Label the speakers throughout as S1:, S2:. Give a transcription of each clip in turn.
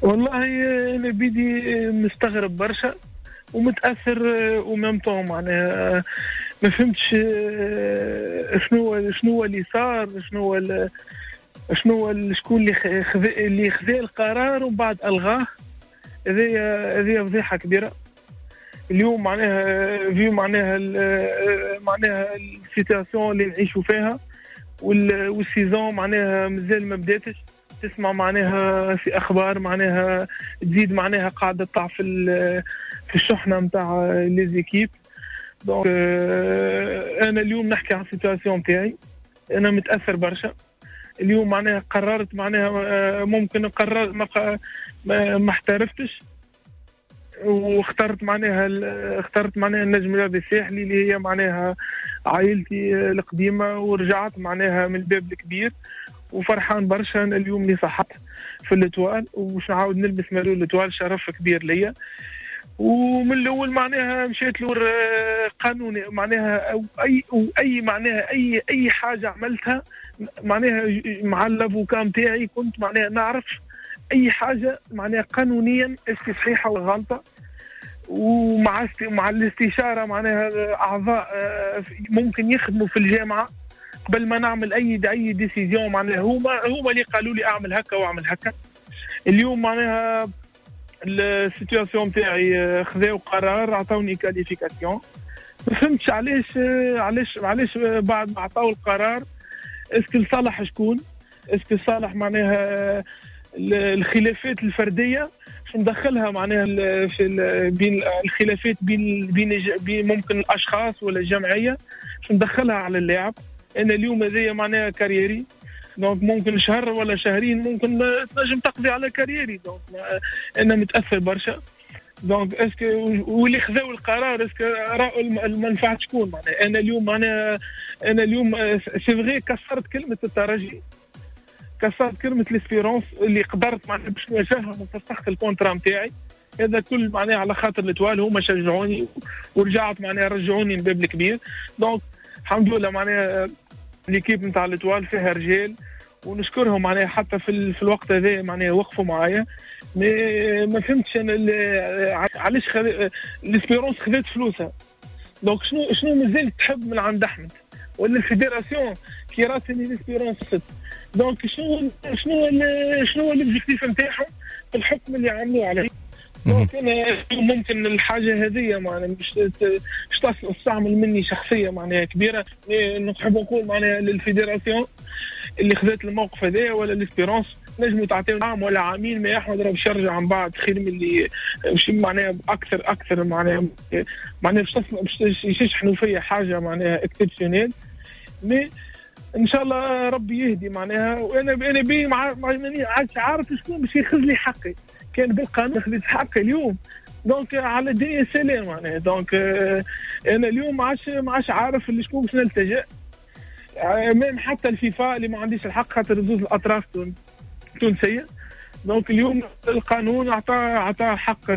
S1: والله انا بدي مستغرب برشا ومتاثر ومام طون معناها ما فهمتش شنو اللي صار، شنو شكون اللي خذا القرار ومن بعد الغاه. هذه فضيحه كبيره اليوم معناها في معناها السيتاسيون اللي نعيشوا فيها والسيزون معناها مازال ما بداتش. تسمع معناها في اخبار معناها تزيد معناها قاعده تطلع في الشحنه نتاع لي زيكيب. دونك انا اليوم نحكي عن السيتاسيون تاعي، انا متاثر برشا اليوم معناها. قررت معناها ممكن نقرر ما احترفتش واخترت معناها النجم الرياضي الساحلي اللي هي معناها عائلتي القديمه، ورجعت معناها من الباب الكبير وفرحان برشا. أنا اليوم اللي صحت في الاتوال ومش نعاود نلبس مالو الاتوال، شرف كبير ليا. ومن الاول معناها مشيت لور قانوني معناها او اي معناها اي حاجه عملتها معناها مع الافوكا نتاعي كنت معناها نعرف اي حاجه معناها قانونيا صحيحه ولا غلطه. ومع الاستشاره معناها اعضاء ممكن يخدموا في الجامعه قبل ما نعمل اي ديسيزيون معناها هما اللي قالوا لي اعمل هكا واعمل هكا. اليوم معناها السيتواسيون تاعي خذاو قرار، عطاوني كاليفيكاسيون. ما فهمتش علاش بعد ما عطاو القرار اسكو لصالح شكون، اسكو لصالح معناها الخلافات الفرديه باش ندخلها معناها بين الخلافات بين ممكن الاشخاص ولا الجمعيه باش ندخلها على اللاعب. انا اليوم هذايا معناها كاريري، دونك ممكن شهر ولا شهرين ممكن تنجم تقضي على كاريري. دونك انا متاثر برشا. دونك اسكو واللي خذاو القرار اسكو راوا المنفعه شكون معناها. انا اليوم سي فغي كسرت كلمه الترجي، كسرت كلمه ليسبيرونس اللي قدرت معناها باش نواجههم وفسخت الكونترا نتاعي. هذا كل معناها على خاطر الاتوال، هما شجعوني ورجعت معناها رجعوني الباب الكبير. دونك الحمد لله معناها ليكيب نتاع الاتوال فيها رجال ونشكرهم معناها حتى في الوقت هذا معناها وقفوا معايا. ما فهمتش انا علاش ليسبيرونس خذت فلوسها. دونك شنو مازال تحب من عند احمد ولا الفيدراسيون كي راسني ليسبيرونس ست. دونك شنو الاوبجيكتيف نتاعهم في الحكم اللي عملوه عليه. دونك انا ممكن الحاجه هذه معناها مش تستعمل مني شخصيه معناها كبيره. نحب نقول معناها للفيدراسيون اللي خذت الموقف هذا ولا ليسبيرونس نجموا تعطيو عام ولا عامين، ما يحمد راه باش يرجع من بعد خير من اللي باش معناها اكثر معناها باش يشحنوا فيا حاجه معناها اكسبسيونيل. مي ان شاء الله ربي يهدي معناها. وانا بي ماني عارف شكون باش ياخذ لي حقي. كان بالقانون خذيت حقي اليوم دونك على الدنيا سلام معناها. دونك انا اليوم ما عادش عارف اللي شكون باش نلتجئ. ميم حتى الفيفا اللي ما عنديش الحق خاطر زوج الاطراف تونسيه. دونك اليوم القانون عطى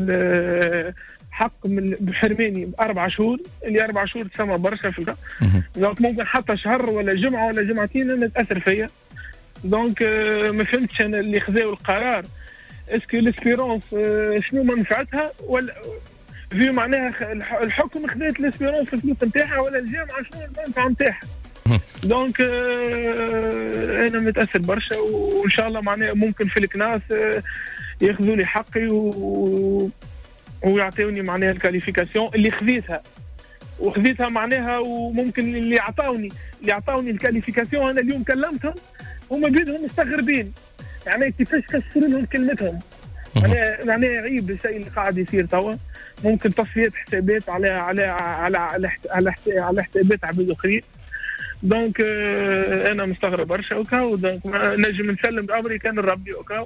S1: حق من بحرماني ب4 شهور، اللي 4 شهور تسمى برشا في الكا. دونك ممكن حتى شهر ولا جمعه ولا جمعتين انا تاثر فيا. دونك ما فهمتش انا اللي خذاو القرار اسكو ليسبيرونس شنو منفعتها ولا في معناها الحكم خذات ليسبيرونس الفلوس نتاعها ولا الجامعه شنو المنفعه نتاعها. دونك انا متاثر برشا وان شاء الله معناها ممكن في الكناس ياخذوا لي حقي ويعطيوني معناها الكاليفيكاسيون اللي خذيتها معناها. وممكن اللي عطاوني الكاليفيكاسيون انا اليوم كلمتهم هما بيدهم مستغربين يعني كيفاش كسروا لهم كلمتهم. معناها عيب الشيء اللي قاعد يصير توا. ممكن تصفيات حسابات على حسابات عباد اخرين. دونك انا مستغرب برشا وكاو. دونك نجم نسلم بامري كان الربي وكاو.